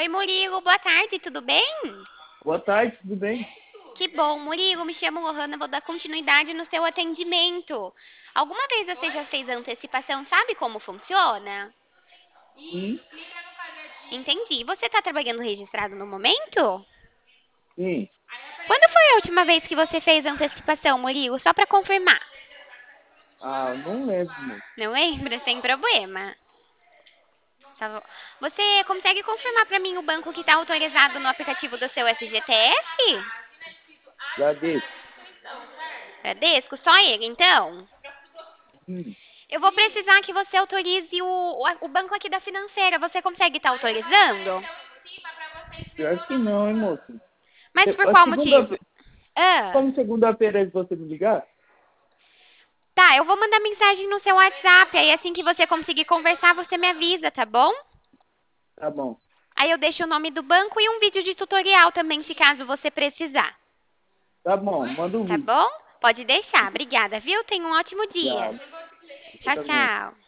Oi, Murilo, boa tarde, tudo bem? Boa tarde, tudo bem? Que bom, Murilo, me chamo Lohana, vou dar continuidade no seu atendimento. Alguma vez você já fez a antecipação, sabe como funciona? Sim, Entendi. Você está trabalhando registrado no momento? sim. Quando foi a última vez que você fez a antecipação, Murilo? Só para confirmar. Ah, não lembro, moço. Não lembra? Sem problema. Tá bom. Você consegue confirmar para mim o banco que está autorizado no aplicativo do seu FGTS? Bradesco. Bradesco, só ele, então? Sim. Eu vou precisar que você autorize o banco aqui da financeira. Você consegue estar autorizando? Pior que não, hein, moço? Mas por A qual motivo? segunda, Ah, como segunda-feira é você me ligar? tá, eu vou mandar mensagem no seu WhatsApp. Aí assim que você conseguir conversar, você me avisa, tá bom? Tá bom. Aí eu deixo o nome do banco e um vídeo de tutorial também, se caso você precisar. Tá bom, manda um Tá vídeo. bom? Pode deixar. Obrigada, viu? Tenha um ótimo dia. Obrigado. Você Tchau, também. tchau.